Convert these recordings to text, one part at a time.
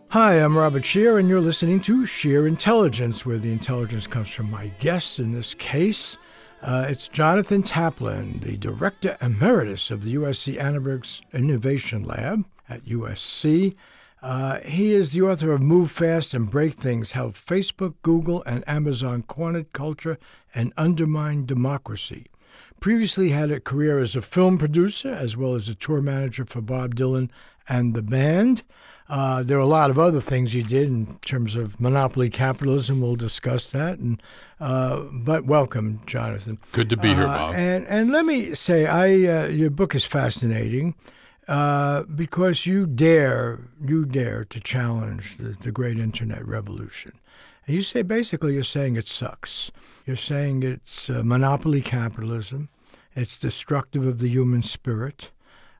Hi, I'm Robert Shear, and you're listening to Shear Intelligence, where the intelligence comes from my guest. In this case, it's Jonathan Taplin, the Director Emeritus of the USC Annenberg Innovation Lab at USC. He is the author of Move Fast and Break Things, How Facebook, Google, and Amazon Cornered Culture and Undermined Democracy. Previously had a career as a film producer as well as a tour manager for Bob Dylan and the band. There are a lot of other things he did in terms of monopoly capitalism. We'll discuss that. But welcome, Jonathan. Good to be here, Bob. And let me say, your book is fascinating because you dare to challenge the great internet revolution. And you say, basically, you're saying it sucks. You're saying it's monopoly capitalism. It's destructive of the human spirit.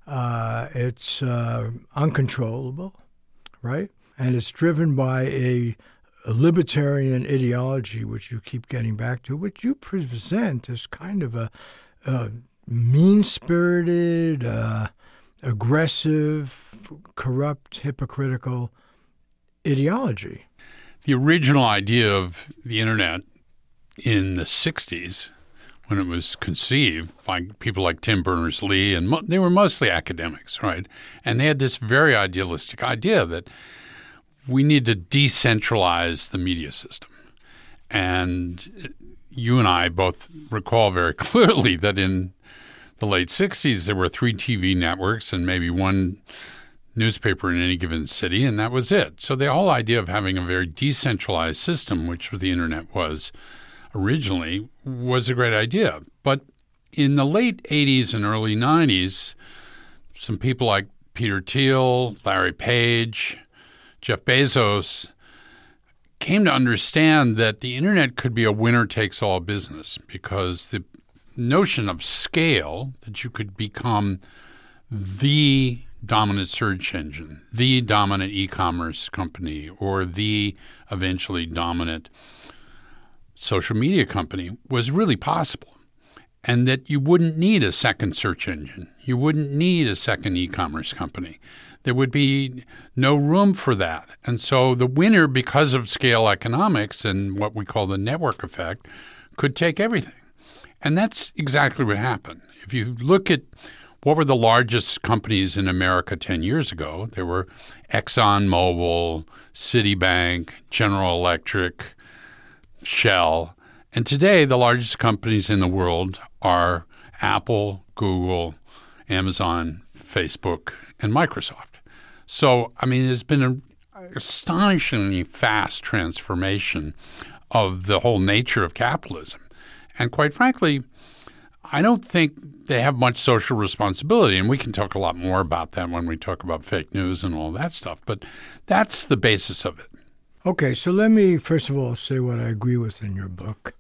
It's uncontrollable. Right? And it's driven by a libertarian ideology, which you keep getting back to, which you present as kind of a mean-spirited, aggressive, corrupt, hypocritical ideology. The original idea of the internet in the 60s, when it was conceived by people like Tim Berners-Lee, and they were mostly academics, right? And they had this very idealistic idea that we need to decentralize the media system. And you and I both recall very clearly that in the late 60s, there were 3 TV networks and maybe 1 newspaper in any given city, and that was it. So the whole idea of having a very decentralized system, which the internet was originally, was a great idea. But in the late 80s and early 90s, some people like Peter Thiel, Larry Page, Jeff Bezos came to understand that the internet could be a winner-takes-all business because the notion of scale, that you could become the dominant search engine, the dominant e-commerce company, or the eventually dominant social media company, was really possible, and that you wouldn't need a second search engine. You wouldn't need a second e-commerce company. There would be no room for that. And so the winner, because of scale economics and what we call the network effect, could take everything. And that's exactly what happened. If you look at what were the largest companies in America 10 years ago, there were ExxonMobil, Citibank, General Electric, Shell. And today, the largest companies in the world are Apple, Google, Amazon, Facebook, and Microsoft. So, I mean, there's been an astonishingly fast transformation of the whole nature of capitalism. And quite frankly, I don't think they have much social responsibility. And we can talk a lot more about that when we talk about fake news and all that stuff. But that's the basis of it. Okay, so let me first of all say what I agree with in your book.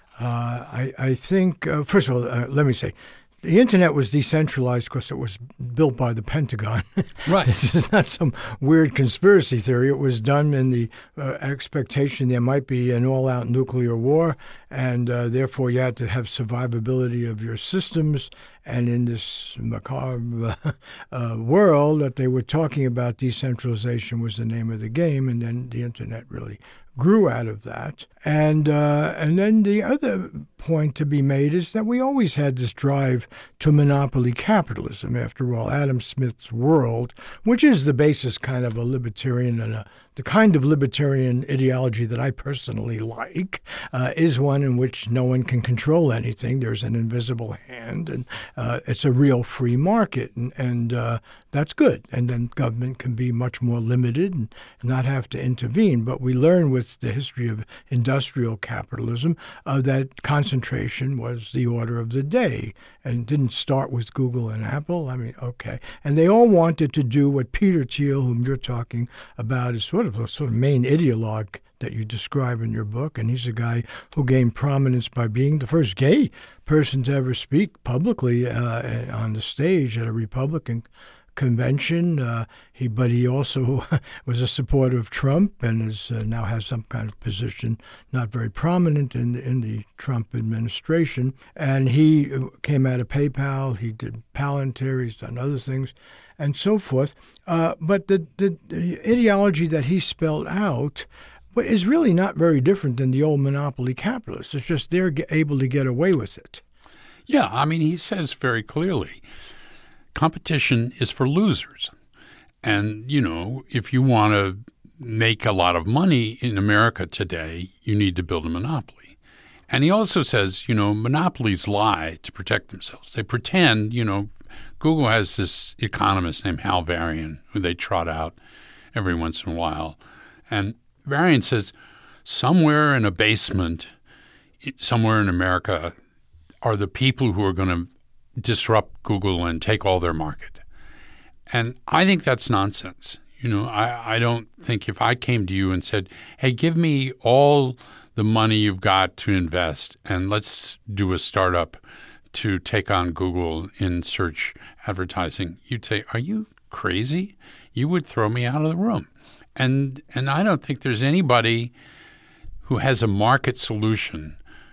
I think, first of all, let me say, the internet was decentralized because it was built by the Pentagon. Right. This is not some weird conspiracy theory. It was done in the expectation there might be an all-out nuclear war, and therefore you had to have survivability of your systems. And in this macabre world that they were talking about, decentralization was the name of the game, and then the internet really grew out of that. And then the other point to be made is that we always had this drive to monopoly capitalism. After all, Adam Smith's world, which is the basis kind of a libertarian and the kind of libertarian ideology that I personally like, is one in which no one can control anything. There's an invisible hand, and it's a real free market, and that's good. And then government can be much more limited and not have to intervene. But we learn with the history of industrial capitalism that concentration was the order of the day, and didn't start with Google and Apple. I mean, okay. And they all wanted to do what Peter Thiel, whom you're talking about, is sort of main ideologue that you describe in your book. And he's a guy who gained prominence by being the first gay person to ever speak publicly on the stage at a Republican convention. But he also was a supporter of Trump and is now has some kind of position, not very prominent in the Trump administration. And he came out of PayPal. He did Palantir. He's done other things, and so forth. But the ideology that he spelled out is really not very different than the old monopoly capitalists. It's just they're able to get away with it. Yeah, I mean, he says very clearly, competition is for losers. And, you know, if you want to make a lot of money in America today, you need to build a monopoly. And he also says, you know, monopolies lie to protect themselves. They pretend, you know, Google has this economist named Hal Varian, who they trot out every once in a while. And Varian says, somewhere in a basement, somewhere in America, are the people who are going to disrupt Google and take all their market. And I think that's nonsense. You know, I don't think if I came to you and said, hey, give me all the money you've got to invest and let's do a startup to take on Google in search advertising, you'd say, are you crazy? You would throw me out of the room. And I don't think there's anybody who has a market solution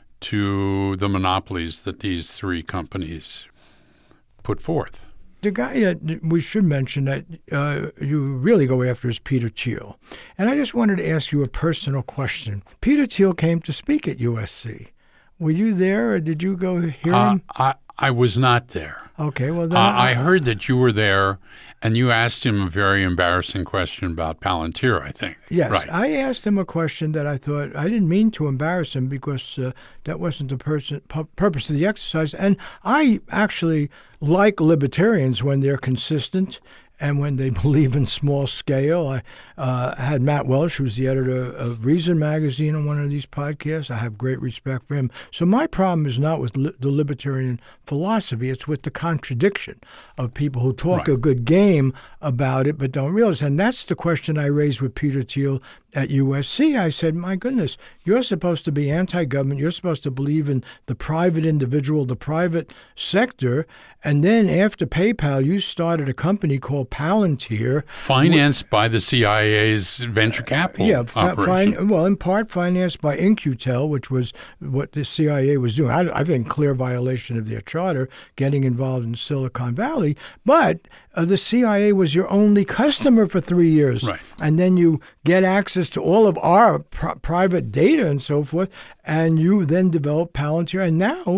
to the monopolies that these three companies put forth. The guy that we should mention that you really go after is Peter Thiel. And I just wanted to ask you a personal question. Peter Thiel came to speak at USC. Were you there or did you go hear him? I was not there. Okay, well then I heard that you were there and you asked him a very embarrassing question about Palantir, I think. Yes, right. I asked him a question that I thought I didn't mean to embarrass him because that wasn't the purpose of the exercise. And I actually like libertarians when they're consistent and when they believe in small scale. I had Matt Welsh, who's the editor of Reason Magazine, on one of these podcasts. I have great respect for him. So my problem is not with the libertarian philosophy. It's with the contradiction of people who talk a good game about it but don't realize. And that's the question I raised with Peter Thiel at USC. I said, my goodness, you're supposed to be anti-government. You're supposed to believe in the private individual, the private sector. And then after PayPal, you started a company called Palantir. Financed by the CIA's venture capital operation. Well, in part financed by In-Q-Tel, which was what the CIA was doing. I think clear violation of their charter, getting involved in Silicon Valley. But the CIA was your only customer for 3 years. Right. And then you get access to all of our private data and so forth, and you then develop Palantir. And now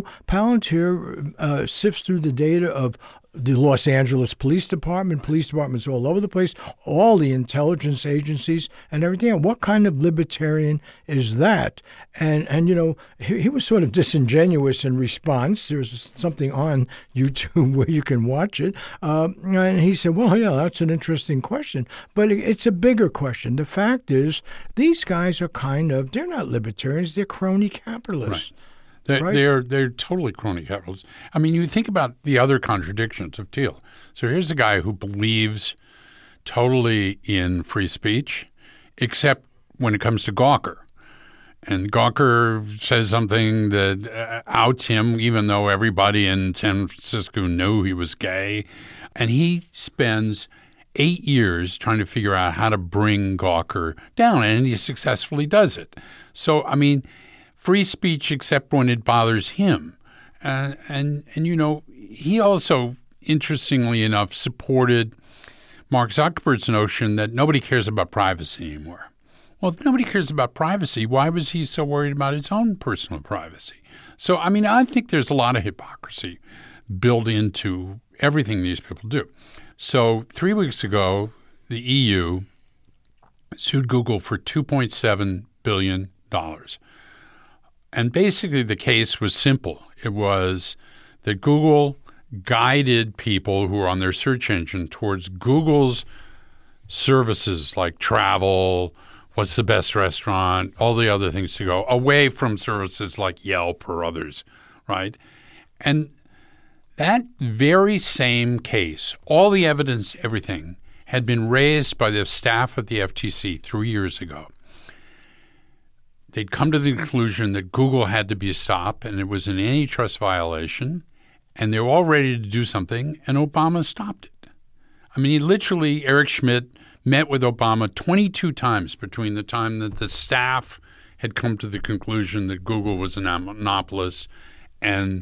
Palantir sifts through the data of the Los Angeles Police departments all over the place, all the intelligence agencies and everything. And what kind of libertarian is that? And you know, he was sort of disingenuous in response. There's something on YouTube where you can watch it. And he said, well, yeah, that's an interesting question. But it's a bigger question. The fact is, these guys are they're not libertarians, they're crony capitalists. Right. They're totally crony capitalists. I mean, you think about the other contradictions of Thiel. So here's a guy who believes totally in free speech, except when it comes to Gawker. And Gawker says something that outs him, even though everybody in San Francisco knew he was gay. And he spends 8 years trying to figure out how to bring Gawker down, and he successfully does it. So, I mean, free speech except when it bothers him. And you know, he also, interestingly enough, supported Mark Zuckerberg's notion that nobody cares about privacy anymore. Well, if nobody cares about privacy, why was he so worried about his own personal privacy? So, I mean, I think there's a lot of hypocrisy built into everything these people do. So 3 weeks ago, the EU sued Google for $2.7 billion. And basically the case was simple. It was that Google guided people who were on their search engine towards Google's services like travel, what's the best restaurant, all the other things to go, away from services like Yelp or others, right? And that very same case, all the evidence, everything, had been raised by the staff at the FTC 3 years ago. They'd come to the conclusion that Google had to be stopped and it was an antitrust violation, and they were all ready to do something, and Obama stopped it. I mean, Eric Schmidt met with Obama 22 times between the time that the staff had come to the conclusion that Google was a monopolist and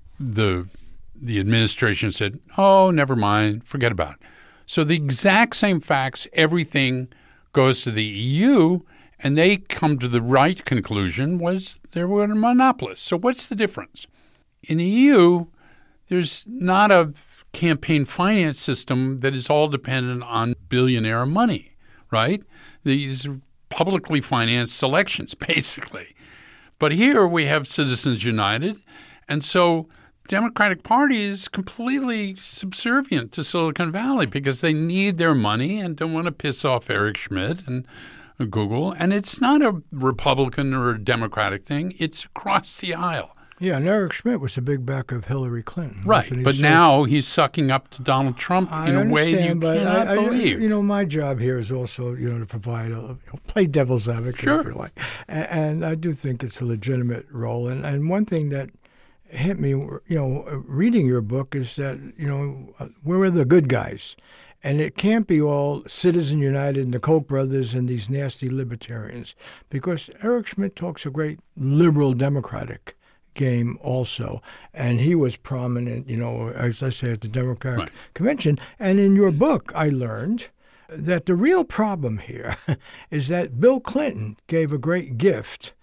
the administration said, oh, never mind, forget about it. So the exact same facts, everything goes to the EU, and they come to the right conclusion was they were a monopolist. So what's the difference? In the EU, there's not a campaign finance system that is all dependent on billionaire money, right? These publicly financed elections, basically. But here we have Citizens United, and so Democratic Party is completely subservient to Silicon Valley because they need their money and don't want to piss off Eric Schmidt and Google. And it's not a Republican or a Democratic thing. It's across the aisle. Yeah, and Eric Schmidt was a big backer of Hillary Clinton. Right, but now he's sucking up to Donald Trump in a way you cannot believe. My job here is also, to provide play devil's advocate, if you like. And I do think it's a legitimate role. And one thing that hit me, reading your book is that, where are the good guys? And it can't be all Citizen United and the Koch brothers and these nasty libertarians, because Eric Schmidt talks a great liberal democratic game also, and he was prominent, as I say, at the Democratic Convention. And in your book, I learned that the real problem here is that Bill Clinton gave a great gift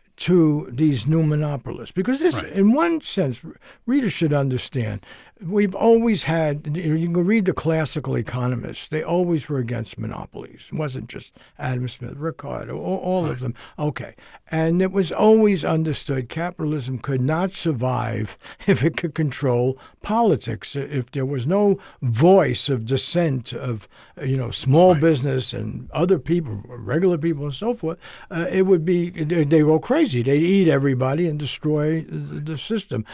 to these new monopolists, because this, in one sense, readers should understand, we've always had, you can read the classical economists, they always were against monopolies. It wasn't just Adam Smith, Ricardo, all of them. Okay. And it was always understood capitalism could not survive if it could control politics. If there was no voice of dissent of, small business and other people, regular people and so forth, it would be, they go crazy. They'd eat everybody and destroy the system.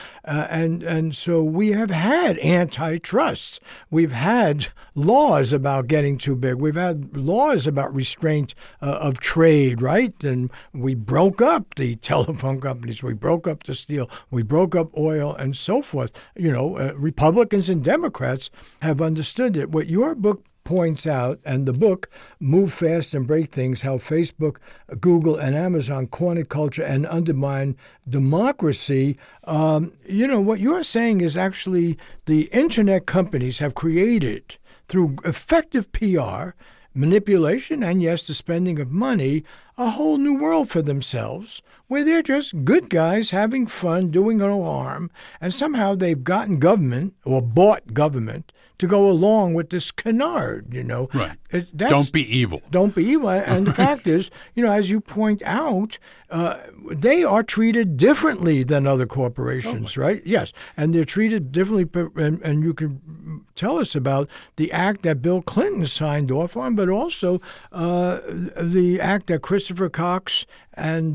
And so we have had antitrust. We've had laws about getting too big. We've had laws about restraint of trade, right? And we broke up the telephone companies. We broke up the steel. We broke up oil and so forth. Republicans and Democrats have understood it. What your book points out, and the book, Move Fast and Break Things, How Facebook, Google, and Amazon Cornered Culture and Undermined Democracy. What you're saying is actually the internet companies have created, through effective PR, manipulation, and yes, the spending of money, a whole new world for themselves, where they're just good guys having fun, doing no harm, and somehow they've gotten government, or bought government, to go along with this canard, Right. Don't be evil. Don't be evil. And the fact is, as you point out, they are treated differently than other corporations, right? Yes. And they're treated differently. And you can tell us about the act that Bill Clinton signed off on, but also the act that Christopher Cox and,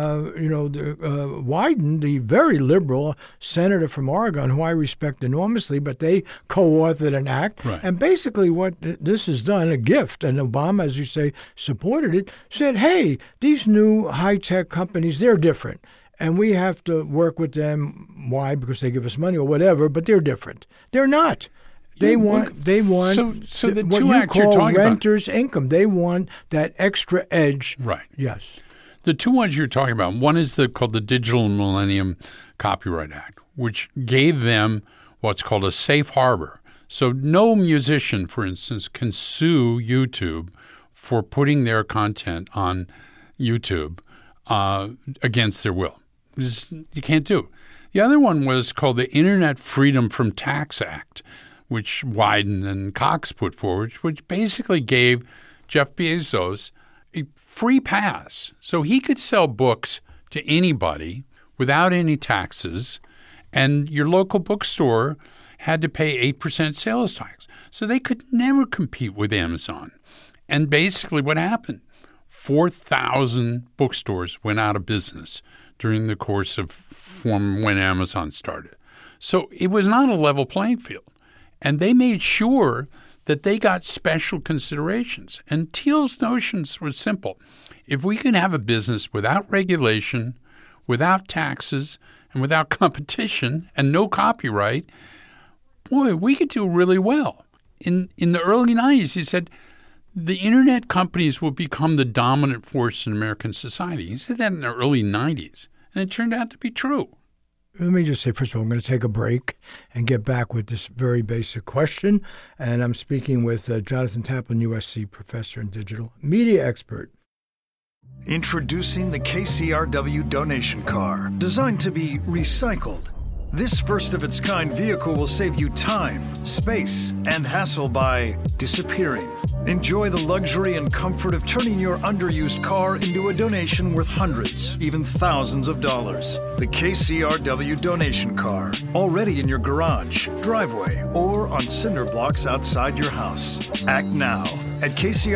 Wyden, the very liberal senator from Oregon, who I respect enormously, but they co-authored an act. Right. And basically what this has done, a gift, and Obama, as you say, supported it, said, hey, these new high-tech companies, they're different. And we have to work with them. Why? Because they give us money or whatever, but they're different. They're not. They want so the what two you acts you're call talking renter's income. They want that extra edge. Right. Yes. The two ones you're talking about, one is called the Digital Millennium Copyright Act, which gave them what's called a safe harbor. So no musician, for instance, can sue YouTube for putting their content on YouTube against their will. You can't do it. The other one was called the Internet Freedom from Tax Act, which Wyden and Cox put forward, which basically gave Jeff Bezos a free pass. So he could sell books to anybody without any taxes, and your local bookstore had to pay 8% sales tax. So they could never compete with Amazon. And basically what happened, 4,000 bookstores went out of business during the course of when Amazon started. So it was not a level playing field. And they made sure that they got special considerations. And Thiel's notions were simple. If we can have a business without regulation, without taxes, and without competition, and no copyright, boy, we could do really well. in the early 90s, he said, the internet companies will become the dominant force in American society. He said that in the early 90s, and it turned out to be true. Let me just say, first of all, I'm going to take a break and get back with this very basic question. And I'm speaking with Jonathan Taplin, USC professor and digital media expert. Introducing the KCRW donation car, designed to be recycled. This first-of-its-kind vehicle will save you time, space, and hassle by disappearing. Enjoy the luxury and comfort of turning your underused car into a donation worth hundreds, even thousands of dollars. The KCRW donation car, already in your garage, driveway, or on cinder blocks outside your house. Act now at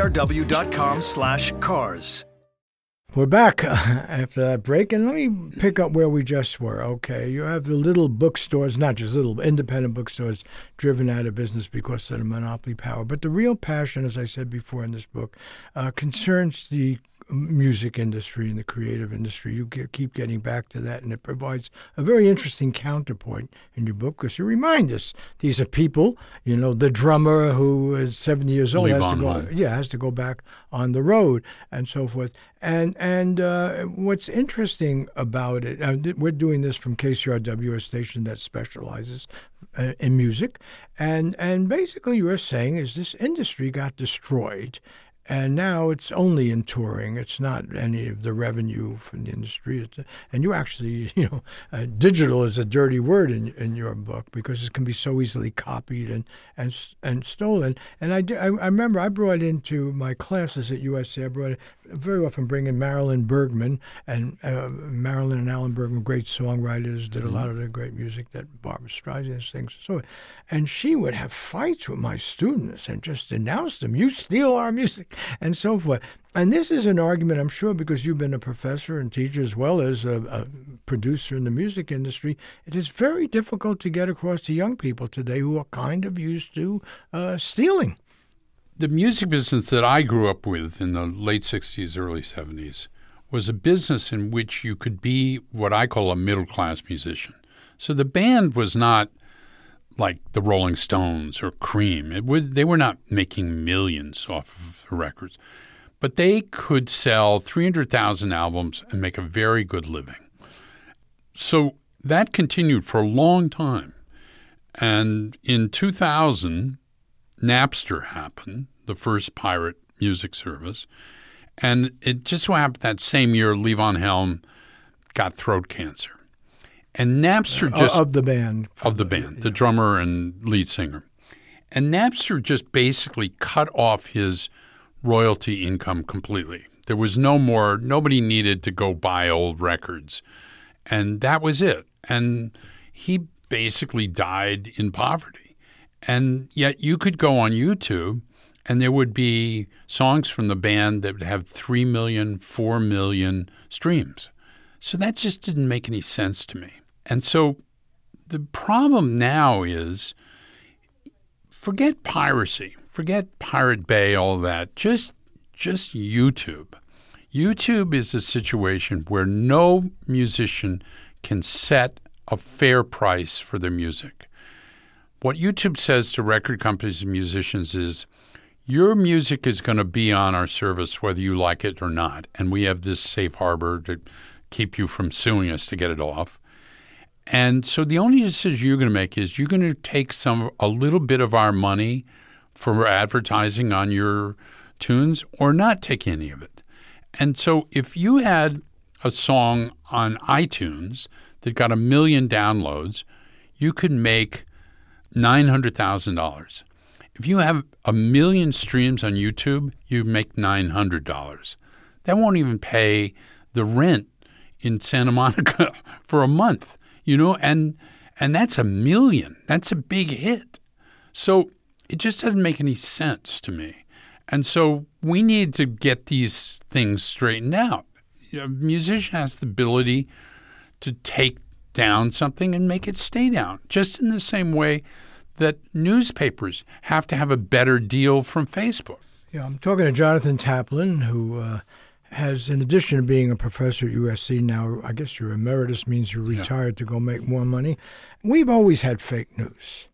kcrw.com/cars. We're back after that break, and let me pick up where we just were. Okay, you have the little bookstores, not just little independent bookstores, driven out of business because of the monopoly power. But the real passion, as I said before in this book, concerns the music industry and the creative industry. You keep getting back to that, and it provides a very interesting counterpoint in your book because you remind us these are people. You know, the drummer who is 70 years old has to go back on the road and so forth. And what's interesting about it, we're doing this from KCRW, a station that specializes in music, and basically you're saying is this industry got destroyed. And now it's only in touring. It's not any of the revenue from the industry. And you actually, digital is a dirty word in your book because it can be so easily copied and stolen. And I remember I brought into my classes at USC, I very often bring in Marilyn Bergman. And Marilyn and Alan Bergman, great songwriters, did a lot of the great music that Barbra Streisand sings. And she would have fights with my students and just denounce them. You steal our music. And so forth. And this is an argument, I'm sure, because you've been a professor and teacher as well as a producer in the music industry. It is very difficult to get across to young people today who are kind of used to stealing. The music business that I grew up with in the late 60s, early 70s was a business in which you could be what I call a middle-class musician. So the band was not like the Rolling Stones or Cream. They were not making millions off of the records, but they could sell 300,000 albums and make a very good living. So that continued for a long time. And in 2000, Napster happened, the first pirate music service, and it just so happened that same year Levon Helm got throat cancer. And Napster of the band, the drummer and lead singer. And Napster just basically cut off his royalty income completely. There was nobody needed to go buy old records. And that was it. And he basically died in poverty. And yet you could go on YouTube and there would be songs from the band that would have 3 million, 4 million streams. So that just didn't make any sense to me. And so the problem now is forget piracy, forget Pirate Bay, all that, just YouTube. YouTube is a situation where no musician can set a fair price for their music. What YouTube says to record companies and musicians is, your music is going to be on our service whether you like it or not, and we have this safe harbor to keep you from suing us to get it off. And so the only decision you're going to make is you're going to take a little bit of our money for advertising on your tunes or not take any of it. And so if you had a song on iTunes that got 1 million downloads, you could make $900,000. If you have 1 million streams on YouTube, you make $900. That won't even pay the rent in Santa Monica for a month. And that's 1 million. That's a big hit. So it just doesn't make any sense to me. And so we need to get these things straightened out. A musician has the ability to take down something and make it stay down, just in the same way that newspapers have to have a better deal from Facebook. Yeah, I'm talking to Jonathan Taplin, who has, in addition to being a professor at USC now, I guess you're emeritus, means you're retired to go make more money. We've always had fake news.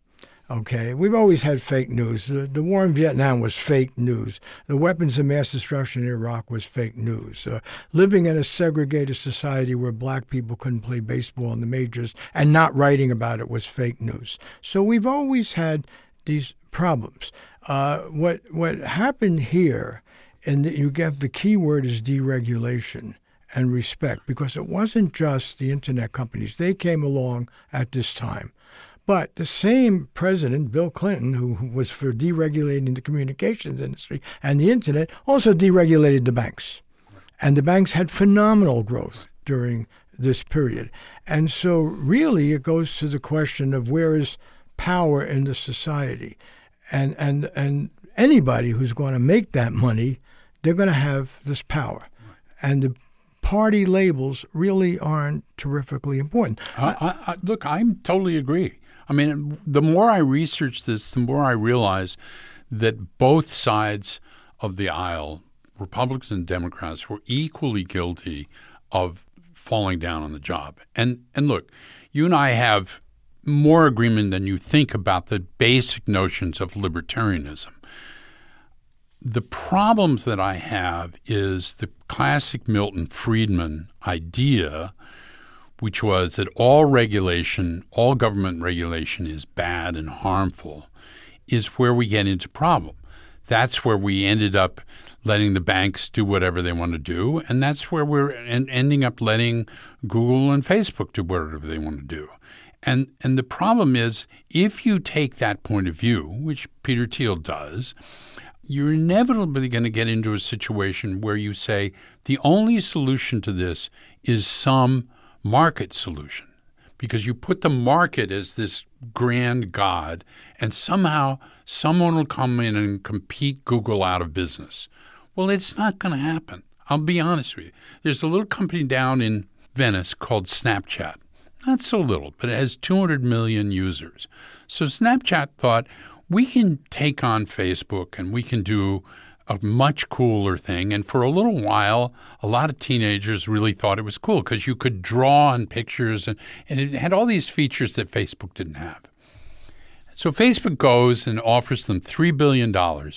Okay, we've always had fake news. The war in Vietnam was fake news. The weapons of mass destruction in Iraq was fake news. Living in a segregated society where black people couldn't play baseball in the majors and not writing about it was fake news. So we've always had these problems. What happened here, and you get the key word is deregulation and respect, because it wasn't just the internet companies. They came along at this time. But the same president, Bill Clinton, who was for deregulating the communications industry and the internet, also deregulated the banks. And the banks had phenomenal growth during this period. And so really it goes to the question of where is power in the society. And anybody who's going to make that money, they're going to have this power. And the party labels really aren't terrifically important. Look, I totally agree. I mean, the more I research this, the more I realize that both sides of the aisle, Republicans and Democrats, were equally guilty of falling down on the job. And look, you and I have more agreement than you think about the basic notions of libertarianism. The problems that I have is the classic Milton Friedman idea, which was that all government regulation is bad and harmful, is where we get into problem. That's where we ended up letting the banks do whatever they want to do, and that's where we're ending up letting Google and Facebook do whatever they want to do. And the problem is, if you take that point of view, which Peter Thiel does, you're inevitably going to get into a situation where you say the only solution to this is some market solution, because you put the market as this grand god, and somehow someone will come in and compete Google out of business. Well, it's not going to happen. I'll be honest with you. There's a little company down in Venice called Snapchat. Not so little, but it has 200 million users. So Snapchat thought, we can take on Facebook and we can do a much cooler thing. And for a little while, a lot of teenagers really thought it was cool because you could draw on pictures and it had all these features that Facebook didn't have. So Facebook goes and offers them $3 billion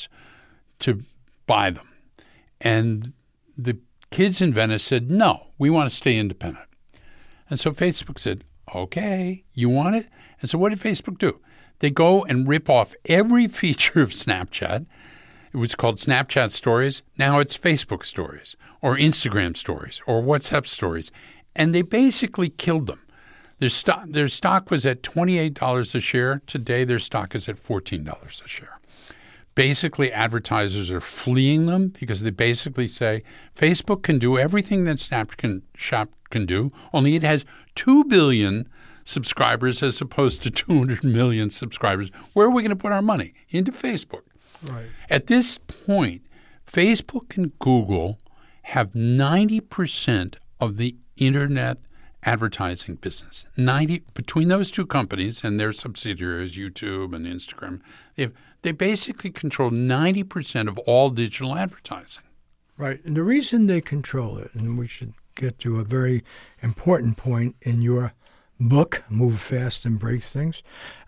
to buy them. And the kids in Venice said, no, we want to stay independent. And so Facebook said, okay, you want it? And so what did Facebook do? They go and rip off every feature of Snapchat. It was called Snapchat Stories. Now it's Facebook Stories or Instagram Stories or WhatsApp Stories. And they basically killed them. Their stock was at $28 a share. Today their stock is at $14 a share. Basically, advertisers are fleeing them because they basically say Facebook can do everything that Snapchat can do, only it has 2 billion subscribers as opposed to 200 million subscribers. Where are we going to put our money? Into Facebook. Right. At this point, Facebook and Google have 90% of the internet advertising business. Between those two companies and their subsidiaries, YouTube and Instagram, they basically control 90% of all digital advertising. Right. And the reason they control it, and we should get to a very important point in your book, Move Fast and Break Things,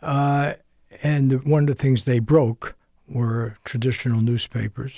and one of the things they broke were traditional newspapers,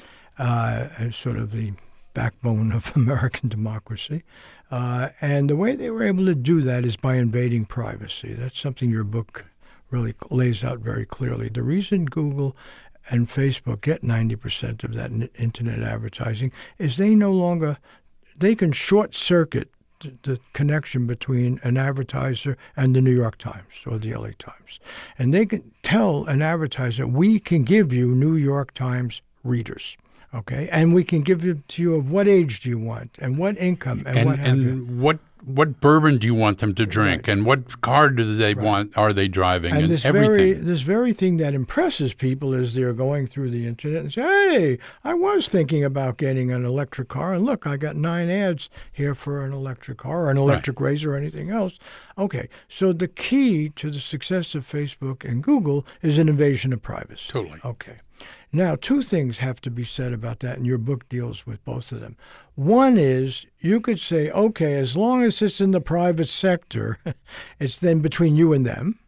as sort of the backbone of American democracy. And the way they were able to do that is by invading privacy. That's something your book really lays out very clearly. The reason Google and Facebook get 90% of that internet advertising is they can short circuit the connection between an advertiser and the New York Times or the LA Times. And they can tell an advertiser, we can give you New York Times readers. Okay, and we can give it to you of what age do you want and what income and what have you. What bourbon do you want them to drink, right, and what car do they want? Are they driving? And everything. This very thing that impresses people is they're going through the internet and say, "Hey, I was thinking about getting an electric car, and look, I got 9 ads here for an electric car or an electric razor or anything else." Okay, so the key to the success of Facebook and Google is an invasion of privacy. Totally. Okay. Now, 2 things have to be said about that, and your book deals with both of them. One is you could say, okay, as long as it's in the private sector, it's then between you and them,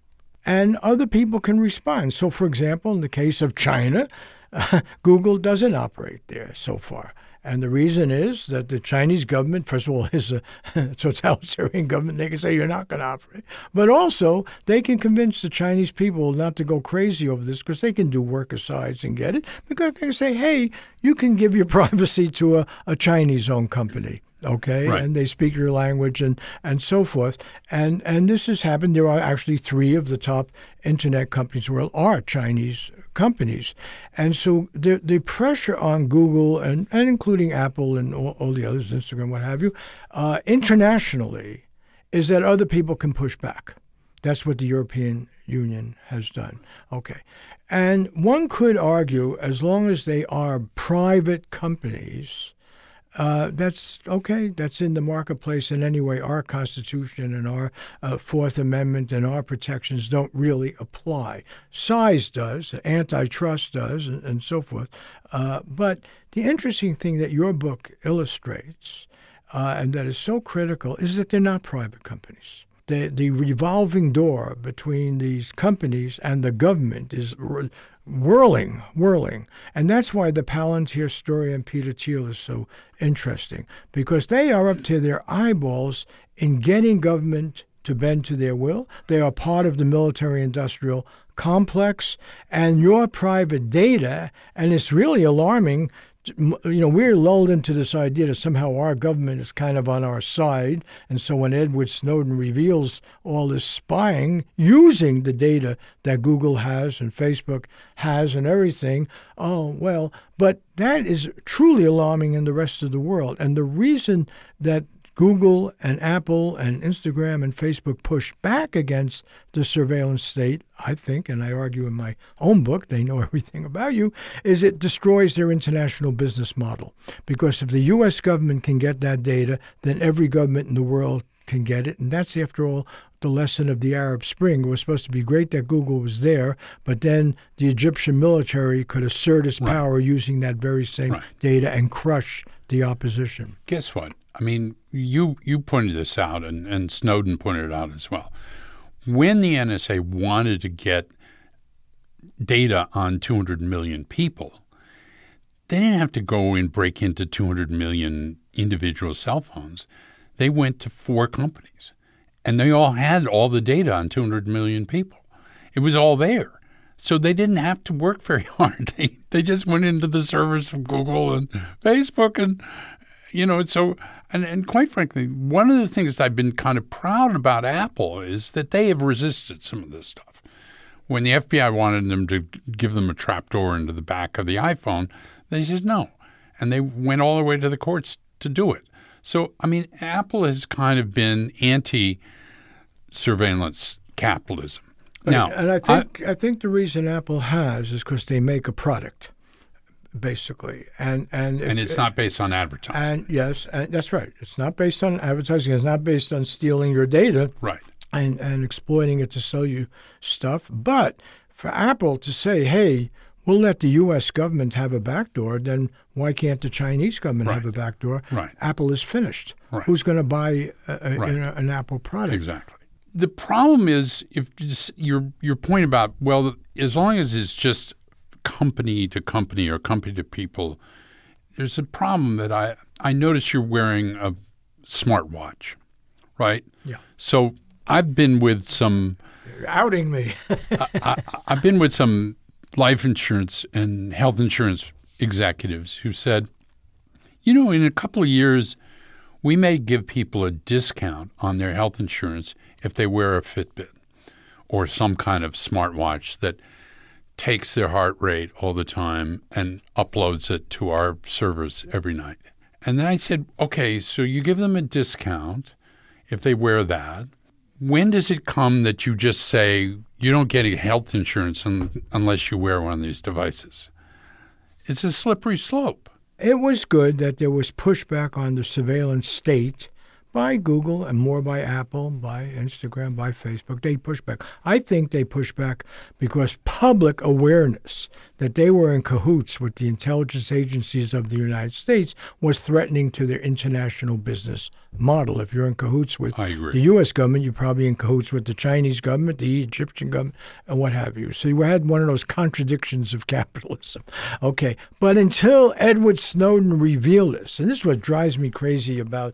and other people can respond. So, for example, in the case of China, Google doesn't operate there so far. And the reason is that the Chinese government, first of all, is a totalitarian government. They can say you're not going to operate. But also, they can convince the Chinese people not to go crazy over this because they can do work asides and get it. Because they can say, hey, you can give your privacy to a Chinese-owned company. Okay, right. And they speak your language and so forth. And this has happened. There are actually 3 of the top internet companies in the world are Chinese companies. And so the pressure on Google and including Apple and all the others, Instagram, what have you, internationally, is that other people can push back. That's what the European Union has done. Okay. And one could argue, as long as they are private companies, that's okay. That's in the marketplace. And anyway, our Constitution and our Fourth Amendment and our protections don't really apply. Size does, antitrust does, and so forth. But the interesting thing that your book illustrates, and that is so critical, is that they're not private companies. The revolving door between these companies and the government is whirling. And that's why the Palantir story and Peter Thiel is so interesting, because they are up to their eyeballs in getting government to bend to their will. They are part of the military-industrial complex, and your private data, and it's really alarming. We're lulled into this idea that somehow our government is kind of on our side. And so when Edward Snowden reveals all this spying using the data that Google has and Facebook has and everything, but that is truly alarming in the rest of the world. And the reason that Google and Apple and Instagram and Facebook push back against the surveillance state, I think, and I argue in my own book, they know everything about you, is it destroys their international business model. Because if the U.S. government can get that data, then every government in the world can get it. And that's, after all, the lesson of the Arab Spring. It was supposed to be great that Google was there, but then the Egyptian military could assert its power using that very same data and crush the opposition. Guess what? I mean, you pointed this out, and Snowden pointed it out as well. When the NSA wanted to get data on 200 million people, they didn't have to go and break into 200 million individual cell phones. They went to 4 companies, and they all had all the data on 200 million people. It was all there. So they didn't have to work very hard. They just went into the servers of Google and Facebook and And quite frankly, one of the things I've been kind of proud about Apple is that they have resisted some of this stuff. When the FBI wanted them to give them a trapdoor into the back of the iPhone, they said no. And they went all the way to the courts to do it. So, I mean, Apple has kind of been anti-surveillance capitalism. Now, and I think the reason Apple has is because they make a product, basically, and it's not based on advertising. And yes, that's right. It's not based on advertising. It's not based on stealing your data, right, and exploiting it to sell you stuff. But for Apple to say, "Hey, we'll let the U.S. government have a backdoor," then why can't the Chinese government have a backdoor? Right. Apple is finished. Right. Who's going to buy an Apple product? Exactly. The problem is, if just your point about, well, as long as it's just company to company or company to people, there's a problem that I notice you're wearing a smartwatch, right? Yeah. So I've been with some... You're outing me. I've been with some life insurance and health insurance executives who said, in a couple of years, we may give people a discount on their health insurance if they wear a Fitbit or some kind of smartwatch that takes their heart rate all the time and uploads it to our servers every night. And then I said, okay, so you give them a discount if they wear that. When does it come that you just say you don't get any health insurance unless you wear one of these devices? It's a slippery slope. It was good that there was pushback on the surveillance state by Google and more by Apple, by Instagram, by Facebook. They pushed back. I think they pushed back because public awareness that they were in cahoots with the intelligence agencies of the United States was threatening to their international business model. If you're in cahoots with I agree. the U.S. government, you're probably in cahoots with the Chinese government, the Egyptian government, and what have you. So you had one of those contradictions of capitalism. Okay, but until Edward Snowden revealed this, and this is what drives me crazy about,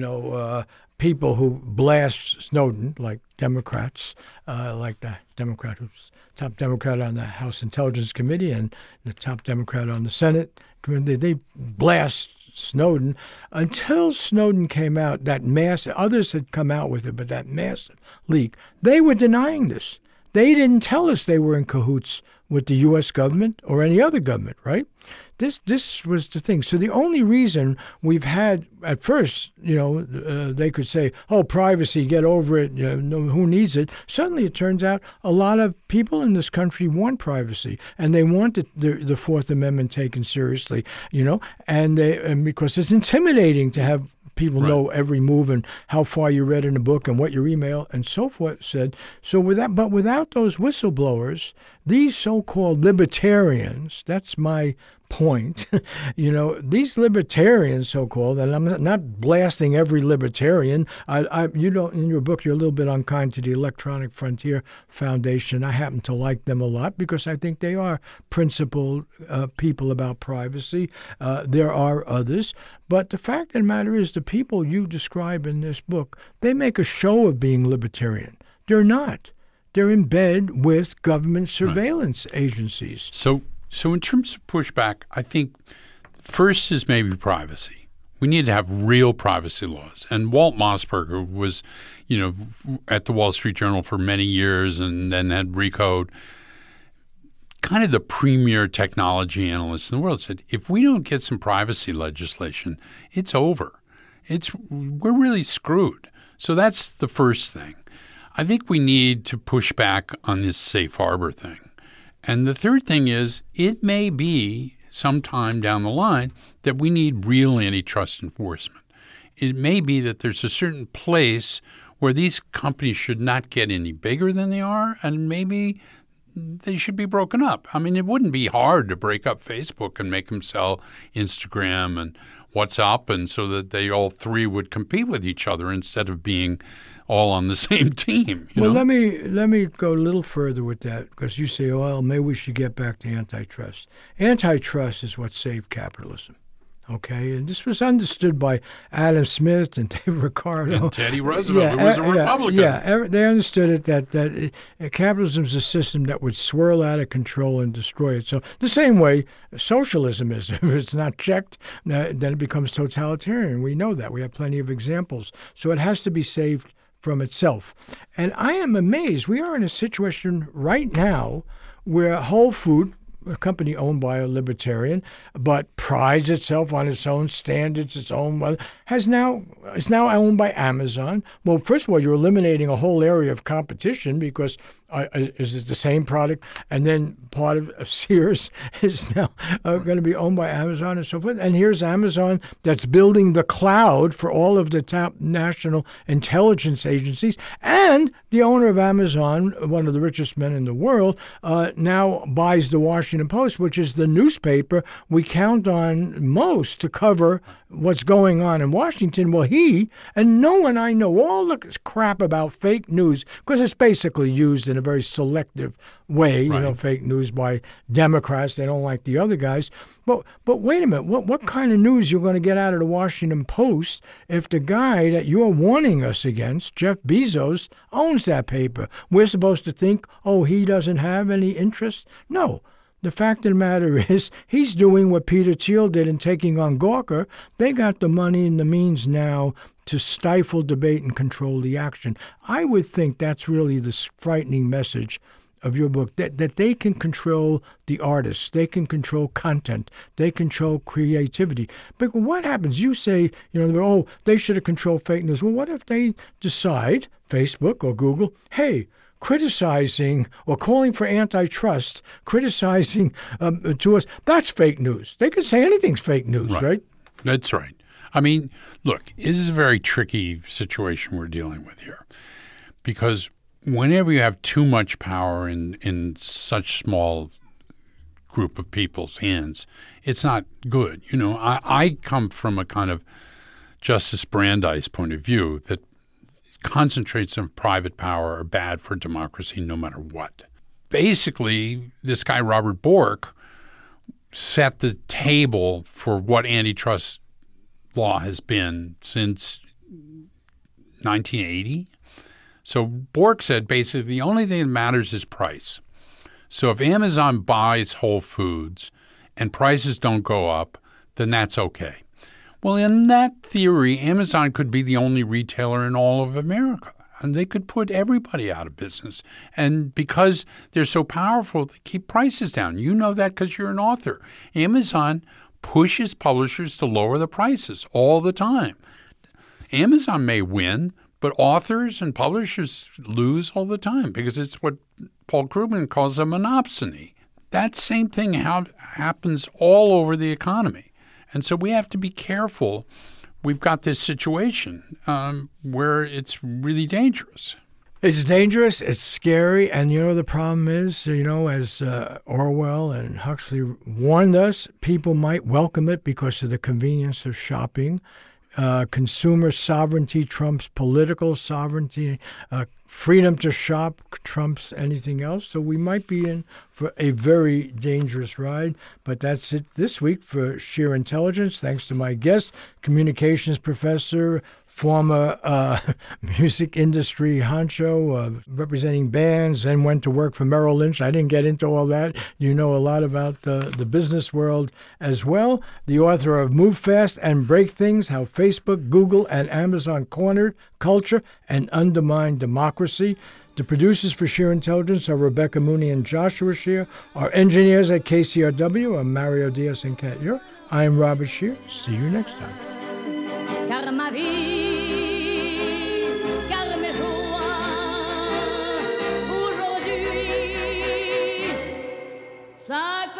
people who blast Snowden, like Democrats, like the Democrat who's top Democrat on the House Intelligence Committee and the top Democrat on the Senate Committee. They blast Snowden until Snowden came out. Others had come out with it, but that massive leak, they were denying this. They didn't tell us they were in cahoots with the U.S. government or any other government, right? This was the thing. So the only reason we've had, at first, they could say, oh, privacy, get over it, who needs it? Suddenly it turns out a lot of people in this country want privacy, and they want the Fourth Amendment taken seriously, and because it's intimidating to have people know every move and how far you read in a book and what your email and so forth said. So without those whistleblowers, these so-called libertarians, that's my point, these libertarians, so-called, and I'm not blasting every libertarian. In your book, you're a little bit unkind to the Electronic Frontier Foundation. I happen to like them a lot because I think they are principled people about privacy. There are others. But the fact of the matter is the people you describe in this book, they make a show of being libertarian. They're not. They're in bed with government surveillance agencies. So in terms of pushback, I think first is maybe privacy. We need to have real privacy laws. And Walt Mossberger was, at the Wall Street Journal for many years and then had Recode, kind of the premier technology analyst in the world, said, if we don't get some privacy legislation, it's over. We're really screwed. So that's the first thing. I think we need to push back on this safe harbor thing. And the third thing is, it may be sometime down the line that we need real antitrust enforcement. It may be that there's a certain place where these companies should not get any bigger than they are, and maybe they should be broken up. I mean, it wouldn't be hard to break up Facebook and make them sell Instagram and WhatsApp, and so that they all three would compete with each other instead of being all on the same team. Well, let me go a little further with that, because you say, well, maybe we should get back to antitrust. Antitrust is what saved capitalism. Okay, and this was understood by Adam Smith and David Ricardo. And Teddy Roosevelt, who was a Republican. They understood it that capitalism is a system that would swirl out of control and destroy it. So the same way socialism is. If it's not checked, then it becomes totalitarian. We know that. We have plenty of examples. So it has to be saved from itself. And I am amazed. We are in a situation right now where Whole Foods, a company owned by a libertarian, but prides itself on its own standards, its own, is now owned by Amazon. Well, first of all, you're eliminating a whole area of competition because is it the same product? And then part of Sears is now going to be owned by Amazon and so forth. And here's Amazon that's building the cloud for all of the top national intelligence agencies. And the owner of Amazon, one of the richest men in the world, now buys the Washington Post, which is the newspaper we count on most to cover what's going on in Washington. Well, he and no one I know all the crap about fake news, because it's basically used in a very selective way, fake news by Democrats. They don't like the other guys. But wait a minute, what kind of news you're going to get out of the Washington Post if the guy that you're warning us against, Jeff Bezos, owns that paper? We're supposed to think, oh, he doesn't have any interest? No. The fact of the matter is he's doing what Peter Thiel did in taking on Gawker. They got the money and the means now to stifle debate and control the action. I would think that's really the frightening message of your book, that they can control the artists, they can control content, they control creativity. But what happens? You say, they should have controlled fake news. Well, what if they decide, Facebook or Google, hey, criticizing or calling for antitrust, criticizing to us, that's fake news. They could say anything's fake news, right? That's right. I mean, look, this is a very tricky situation we're dealing with here, because whenever you have too much power in such small group of people's hands, it's not good. I come from a kind of Justice Brandeis point of view that concentrations of private power are bad for democracy no matter what. Basically, this guy, Robert Bork, set the table for what antitrust law has been since 1980. So Bork said basically the only thing that matters is price. So if Amazon buys Whole Foods and prices don't go up, then that's okay. Well, in that theory, Amazon could be the only retailer in all of America, and they could put everybody out of business. And because they're so powerful, they keep prices down. You know that because you're an author. Amazon pushes publishers to lower the prices all the time. Amazon may win, but authors and publishers lose all the time because it's what Paul Krugman calls a monopsony. That same thing happens all over the economy. And so we have to be careful. We've got this situation where it's really dangerous. It's dangerous, it's scary, and the problem is, as Orwell and Huxley warned us, people might welcome it because of the convenience of shopping. Consumer sovereignty trumps political sovereignty. Freedom to shop trumps anything else. So we might be in for a very dangerous ride. But that's it this week for Sheer Intelligence. Thanks to my guest, communications professor, former music industry honcho, representing bands, and went to work for Merrill Lynch. I didn't get into all that. You know a lot about the business world as well. The author of Move Fast and Break Things, How Facebook, Google, and Amazon Cornered Culture and Undermined Democracy. The producers for Sheer Intelligence are Rebecca Mooney and Joshua Shear. Our engineers at KCRW are Mario Diaz and Kat Ure. I am Robert Shear. See you next time. Car ma vie, car mes joies, aujourd'hui, ça